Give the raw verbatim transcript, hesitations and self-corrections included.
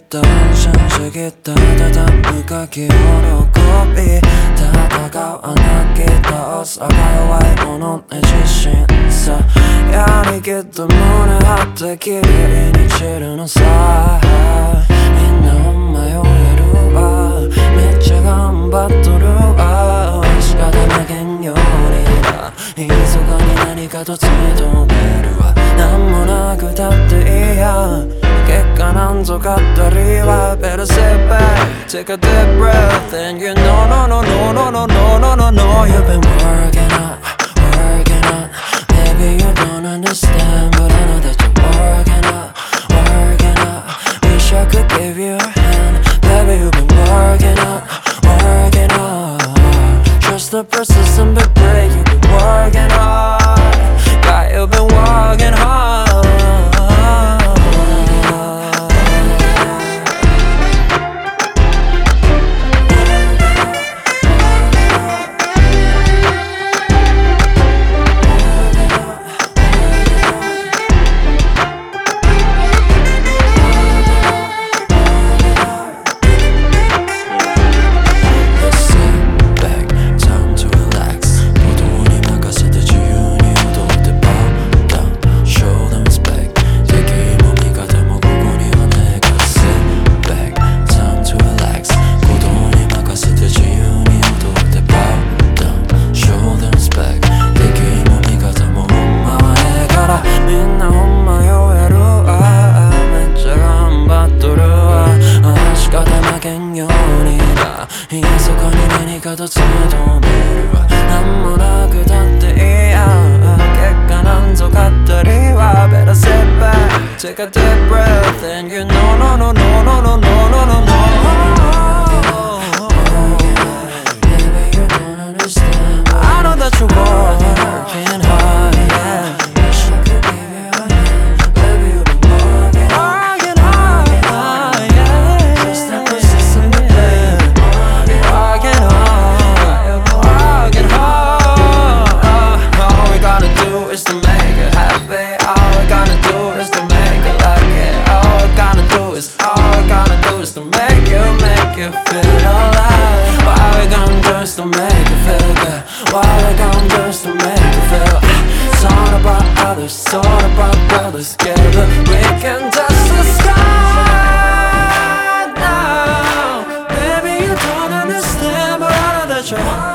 있던 현실이 따다다 네가 기어오고비 다 다가와 나게 떠서가와의 오는 내 지신사 야리게 때문에 앞에 길이 지르는 사이 너마요 외로워 매체감 받도록 시가다나겐 요리라 이 소간이 나니까 더 지도 내려와 나무나 그 답들이야 객관한 소갓다리와 Better sit back, take a deep breath And you know, no, no, no, no, no, no, no, no, no You've been working on, working on Maybe you don't understand But I know that you're working on, working on Wish I could give you a hand Baby, you've been working on, working on Trust the persistent but great You've been working hard Yeah, you've been working hard 더 지도 내려와 아무나 그 덧대이야 객관한 소갓다리와 Better sit back, take a deep breath And you know, no, no, no, no, no, no, no, no, no Baby, you don't understand I know that you're working hard, yeah Wish I could give you a hand Baby, you've been working working hard, yeah Just that persistent pain Working hard is to make it happy. All we're gonna do is to make it like it. All we're gonna do is, all we're gonna do is to make you, make you feel alive. What we gonna do is to make you feel good. What we gonna do is to make you feel. It's all about others, it's all about brothers. Together we can touch the sky now. Baby, you don't understand, but I know that you're